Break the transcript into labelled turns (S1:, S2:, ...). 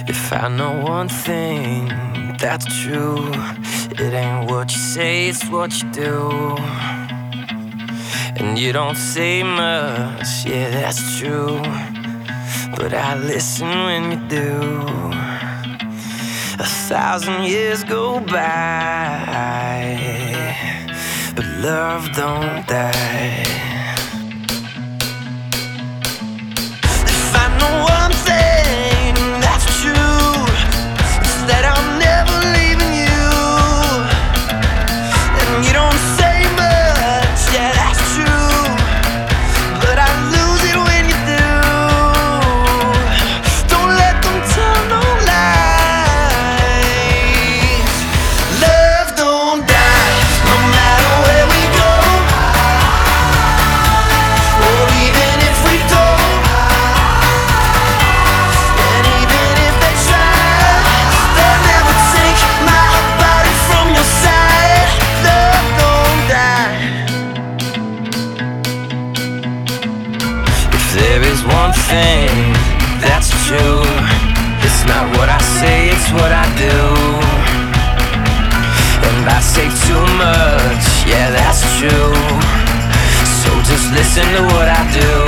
S1: If I know one thing that's true, it ain't what you say, it's what you do. And you don't say much, yeah, that's true, but I listen when you do. 1,000 years go by, but love don't die. If I know one thing that's true, it's that I'm never leaving you. And you don't say much, yeah, that's true, but I lose it when you do. Don't let them tell no lies. Love don't die, no matter where we go, or even if we don't. And even if they try, they'll never take my body from your side. Love don't die. If there is one thing that's true, it's not what I say, it's what I do. And I say too much, yeah, that's true, so just listen to what I do.